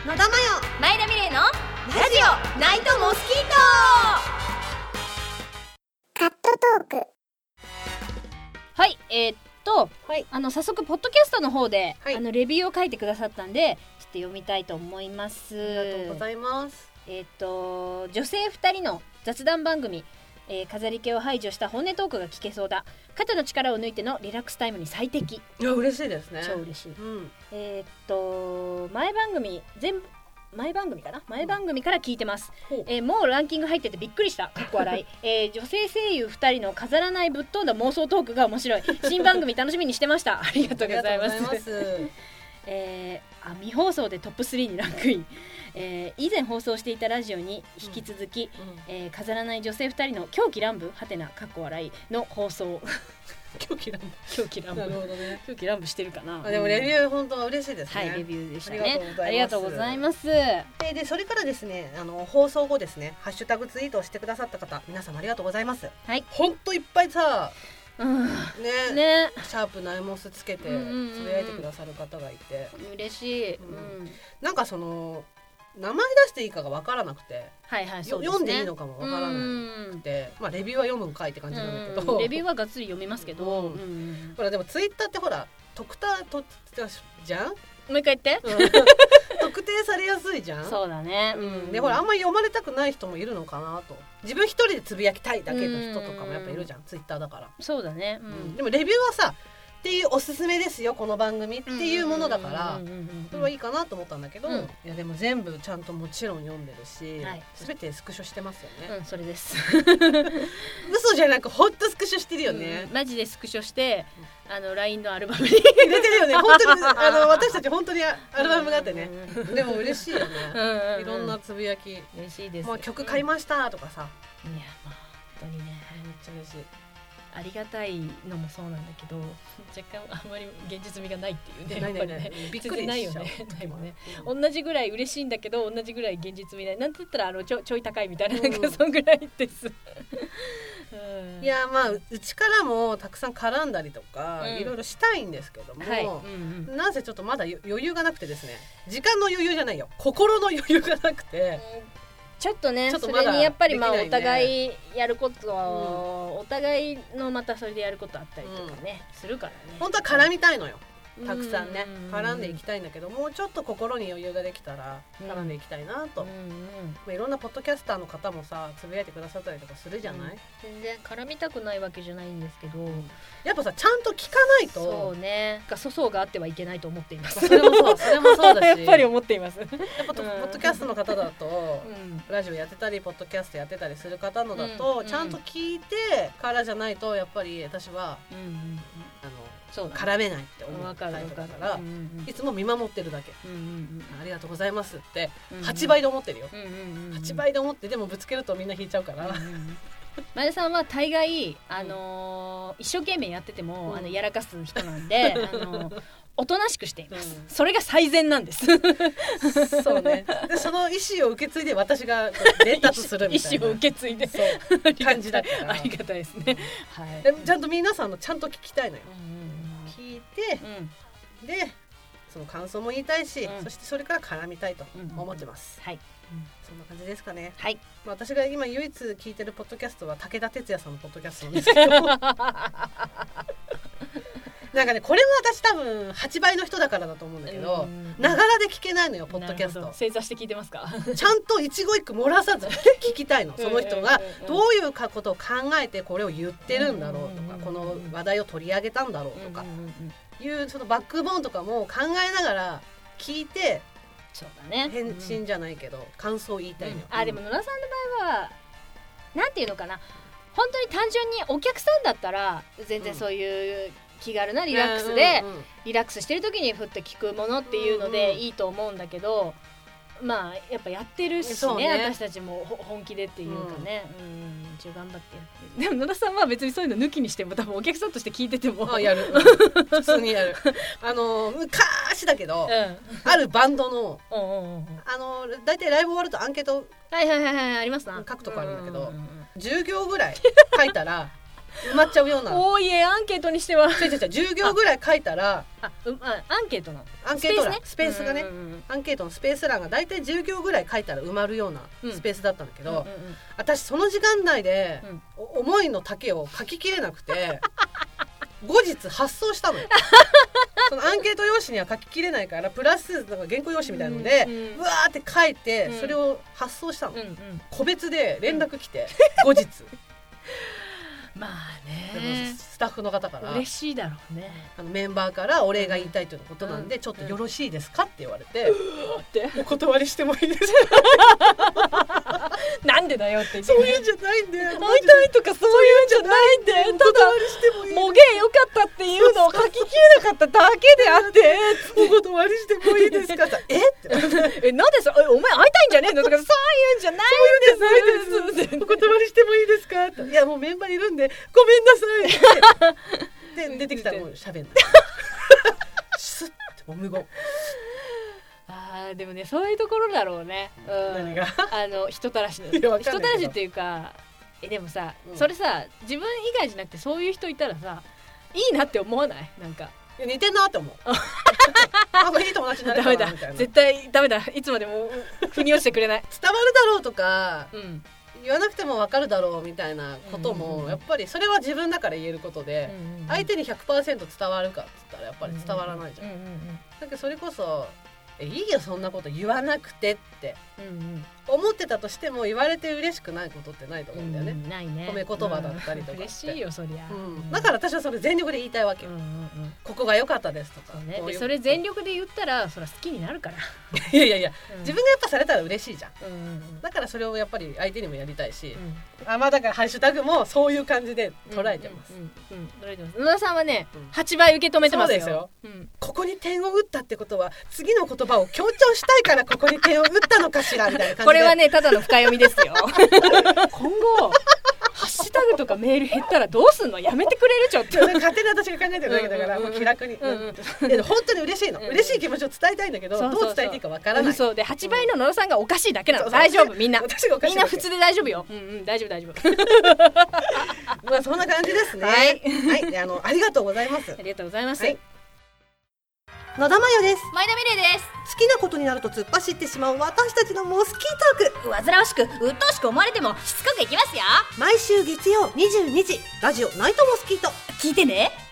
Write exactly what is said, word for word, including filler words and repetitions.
野田真代前田美玲のラジオナイトモスキート。 カットトーク。 はい、えー、っと、 はい、 あの早速ポッドキャストの方で、はい、あのレビューを書いてくださったんでちょっと読みたいと思います。 ありがとうございます。 えー、っと女性ふたりの雑談番組、えー、飾り気を排除した本音トークが聞けそうだ。肩の力を抜いてのリラックスタイムに最適。 いや嬉しいですね。 超嬉しい、 うん、 えー、っと前番組全部前番組かな前番組から聞いてます、うん、えー、もうランキング入っててびっくりしたかっこ笑い、えー、女性声優ふたりの飾らないぶっ飛んだ妄想トークが面白い。新番組楽しみにしてましたありがとうございますえー、あ未放送でトップスリーにランクイン、えー、以前放送していたラジオに引き続き、うんうん、えー、飾らない女性ふたりの狂気乱舞はてなかっこ笑いの放送狂気乱舞狂気乱舞なるほどね。狂気乱舞してるかな。 あでもレビュー本当は嬉しいですね。 はいレビューでしたね。ありがとうございます。 で, でそれからですねあの放送後ですねハッシュタグツイートをしてくださった方皆様ありがとうございます。 はい本当いっぱいさうん、ね, ねシャープナイモスつけてつぶやいてくださる方がいて、 うんうん、嬉しい、うん、なんかその名前出していいかが分からなくて、 はいはいそうですね、 読んでいいのかも分からなくて、まあ、レビューは読むんかいって感じなんだけど、 レビューはがっつり読みますけど、うんうん、 ほらでもツイッターってほら特定とじゃんもう一回言って、うん、 特定されやすいじゃん。 そうだね、 うん、でほらあんまり読まれたくない人もいるのかなと。自分一人でつぶやきたいだけの人とかもやっぱいるじゃんツイッターだから。そうだね、うん、でもレビューはさっていうおすすめですよこの番組っていうものだからそれはいいかなと思ったんだけど、うん、いやでも全部ちゃんともちろん読んでるし、はい、全てスクショしてますよね。 うんそれです嘘じゃなくほんとスクショしてるよね、 うん、マジでスクショしてあの ライン のアルバムに入れてるよね本当にあの私たち本当にアルバムがあってねでも嬉しいよねうん、いろんなつぶやき嬉しいです。 もう曲買いましたとかさ、 いやまあ本当にねめっちゃ嬉しい。 ありがたいのもそうなんだけど若干あんまり現実味がないっていうね。 ないないない、ね、びっくりないよねないもんね、うん、同じぐらい嬉しいんだけど同じぐらい現実味ないなんて言ったらあのちょちょい高いみたいな、うん、なんかそんぐらいです、 うん、いやまあうちからもたくさん絡んだりとか、うん、いろいろしたいんですけども、はいうんうん、なんせちょっとまだ余裕がなくてですね時間の余裕じゃないよ心の余裕がなくて、うんちょっとねそれにやっぱりまあお互いやることは、うん、お互いのまたそれでやることあったりとかね、うん、するからね本当は絡みたいのよたくさんね絡んでいきたいんだけどもうちょっと心に余裕ができたら絡んでいきたいなと、うんうんうんまあ、いろんなポッドキャスターの方もさつぶやいてくださったりとかするじゃない、うん、 全然絡みたくないわけじゃないんですけど、うん、 やっぱさちゃんと聞かないとそうね粗相があってはいけないと思っています。 それもそうそれもそうだしやっぱり思っていますやっぱ、 うん、ポッドキャストの方だと、うん、ラジオやってたりポッドキャストやってたりする方のだと、うん、ちゃんと聞いてからじゃないとやっぱり私は、うんうんうん、あのそう絡めないって思うタイプだから、うんうんうん、いつも見守ってるだけ、うんうんうん、ありがとうございますってはちばいで思ってるよ、うんうんうん、はちばいで思ってでもぶつけるとみんな引いちゃうから、うんうん、 前田さんは大概、あのー、一生懸命やってても、うん、あのやらかす人なんで、あのー、おとなしくしています、うん、それが最善なんですそうねでその意思を受け継いで私が伝達するみたいな意思を受け継いでそう感じだったからありがたいですね、 はい、でちゃんと皆さんのちゃんと聞きたいのよ、うん聞いて、うん、でその感想も言いたいし、うん、そしてそれから絡みたいと思ってます、うんはい、うん、そんな感じですかね、 はいまあ、私が今唯一聞いてるポッドキャストは武田鉄矢さんのポッドキャストなんですけどなんかねこれも私多分はちばいの人だからだと思うんだけどながらで聞けないのよポッドキャスト。 正座して聞いてますかちゃんと一語一句漏らさず聞きたいのその人がどういうことを考えてこれを言ってるんだろうとかこの話題を取り上げたんだろうとかいうそのバックボーンとかも考えながら聞いてそうだね返信じゃないけど感想を言いたいのよ、 うん、あでも野田さんの場合はなんていうのかな本当に単純にお客さんだったら全然そういう、うん気軽なリラックスで、うんうんうん、リラックスしてる時にふっと聞くものっていうのでいいと思うんだけど、うんうん、まあやっぱやってるし ね, ね私たちも本気でっていうかね、うん、うん、一応頑張ってやってる。でも野田さんは別にそういうの抜きにしても多分お客さんとして聞いててもあやる、うん、普通にやるあの昔だけど、うん、あるバンドのうんうん、うん、あのだいたいライブ終わるとアンケートはいはいはいはいありますな書くとこあるんだけど、うんうんうん、じゅう行ぐらい書いたら埋まっちゃうような多いえアンケートにしては違う違う違うじゅう行ぐらい書いたらあうあアンケートのアンケート欄ススペースがね、 うんうんうん、 アンケートのスペース欄がだいたいじゅう行ぐらい書いたら埋まるようなスペースだったんだけど、うんうんうんうん、私その時間内で、うん、思いの丈を書ききれなくて後日発送したのよそのアンケート用紙には書ききれないからプラスなんか原稿用紙みたいなので、うんうん、うわーって書いて、うん、それを発送したの、うんうん、個別で連絡来て、うん、後日まあねでもスタッフの方から嬉しいだろうねあのメンバーからお礼が言いたいということなんで、うん、ちょっとよろしいですかって言われて、うん、お断りしてもいいですかなんでだよって言って、 そういうんじゃないんで会いたいとかそういうんじゃないんでただもげよかったっていうのを書ききれなかっただけであってお断りしてもいいですかえってえなんでさお前会いたいんじゃねえのとかそういうんじゃないんですお断りしてもいいですかっていやもうメンバーいるんでごめんなさいってで出てきたらもう喋んないスッてもう無言あでもねそういうところだろうね、うん、 何があの人たらしの人たらしっていうかえでもさ、うん、それさ自分以外じゃなくてそういう人いたらさいいなって思わないなんかいや似てんなって思うなんかいい友達になれたなみたいな絶対ダメだいつまでも腑に落ちてくれない伝わるだろうとか、うん言わなくても分かるだろうみたいなこともやっぱりそれは自分だから言えることで相手に ひゃくパーセント 伝わるかっつったらやっぱり伝わらないじゃん。だけどそれこそえいいよそんなこと言わなくてって思ってたとしても言われて嬉しくないことってないと思うんだよね。 うん、ないね。 褒め言葉だったりとかって、うん、 嬉しいよそりゃ、 うん、だから私はそれ全力で言いたいわけよ、うんうんうん、ここが良かったですとかそう、ね、こういうそれ全力で言ったらそれは好きになるからいやいやいや、うん、自分がやっぱされたら嬉しいじゃん、うんうんうん、だからそれをやっぱり相手にもやりたいし、うん、あまあだからハッシュタグもそういう感じで捉えてます、うんうんうんうん、捉えてます。野田さんはね、うん、はちばい受け止めてますよ。 そうですよ、うん、ここに点を打ったってことは次の言葉を強調したいからここに点を打ったのかしらみたいな感じでこれはねただの深読みですよ今後ハッシュタグとかメール減ったらどうすんのやめてくれるちょっと勝手に私が考えてるだけだから、うんうんうん、もう気楽に、うんうん、で本当に嬉しいの、うん、嬉しい気持ちを伝えたいんだけど、うん、どう伝えていいかわからない、 うん、そうではちばいの野呂さんがおかしいだけなの、うん、大丈夫みんな私がおかしいみんな普通で大丈夫よ、うんうん、大丈夫大丈夫まあそんな感じですねはい、はい、あのありがとうございますありがとうございます、 はい、野田真代です。 前田美玲です。 好きなことになると突っ走ってしまう私たちのモスキートーク。煩わしく鬱陶しく思われてもしつこくいきますよ。 毎週月曜にじゅうにじラジオナイトモスキート聞いてね。